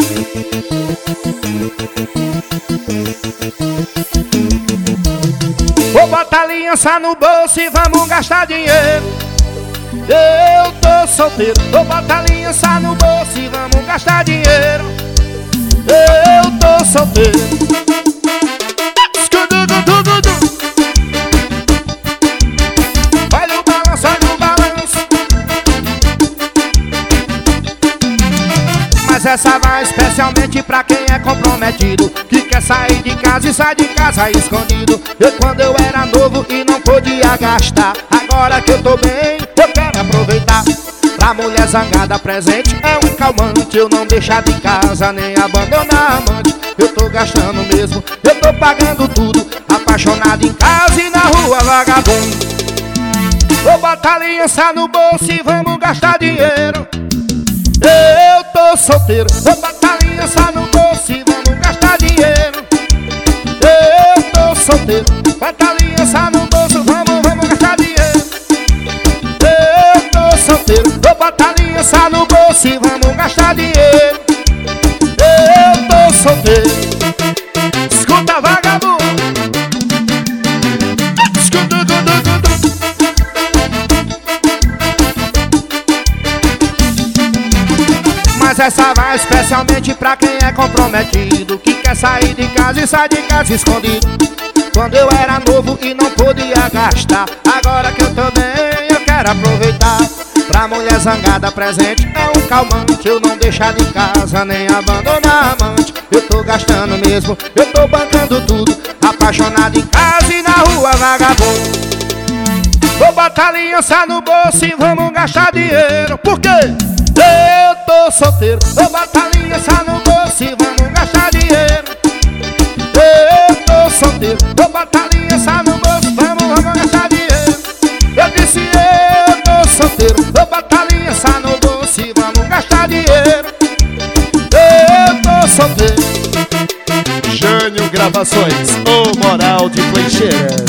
Vou botar aliança no bolso e vamos gastar dinheiro. Eu tô solteiro. Vou botar aliança no bolso e vamos gastar dinheiro. Eu tô solteiro. Olha o balanço, olha o balanço. Mas essa vai especialmente pra quem é comprometido, que quer sair de casa e sai de casa escondido. Eu quando eu era novo e não podia gastar, agora que eu tô bem, eu quero aproveitar. Pra mulher zangada presente é um calmante, eu não deixar de casa nem abandonar a amante. Eu tô gastando mesmo, eu tô pagando tudo, apaixonado em casa e na rua vagabundo. Vou botar aliança no bolso e vamos gastar dinheiro. Eu tô solteiro. Vou botar aliança no bolso e vamos gastar dinheiro. Eu tô solteiro. Bota aliança no bolso, vamos gastar dinheiro. Eu tô solteiro. Vou botar aliança no bolso e vamos gastar dinheiro. Eu tô solteiro. Escuta, vagabundo. Mas essa vai especialmente pra quem é comprometido, que quer sair de casa e sai de casa escondido. Quando eu era novo e não podia gastar, agora que eu tô bem, eu quero aproveitar. Pra mulher zangada presente é um calmante, eu não deixar de casa nem abandonar a amante. Eu tô gastando mesmo, eu tô bancando tudo, apaixonado em casa e na rua vagabundo. Vou botar aliança no bolso e vamos gastar dinheiro. Por quê? Eu tô solteiro. Vou botar aliança no bolso e vamos gastar dinheiro. Eu tô solteiro. Vou botar aliança no bolso, vamos gastar dinheiro. Eu disse eu tô solteiro. Vou botar aliança no bolso e vamos gastar dinheiro. Eu tô solteiro. Jânio Gravações, o moral de Peixeira.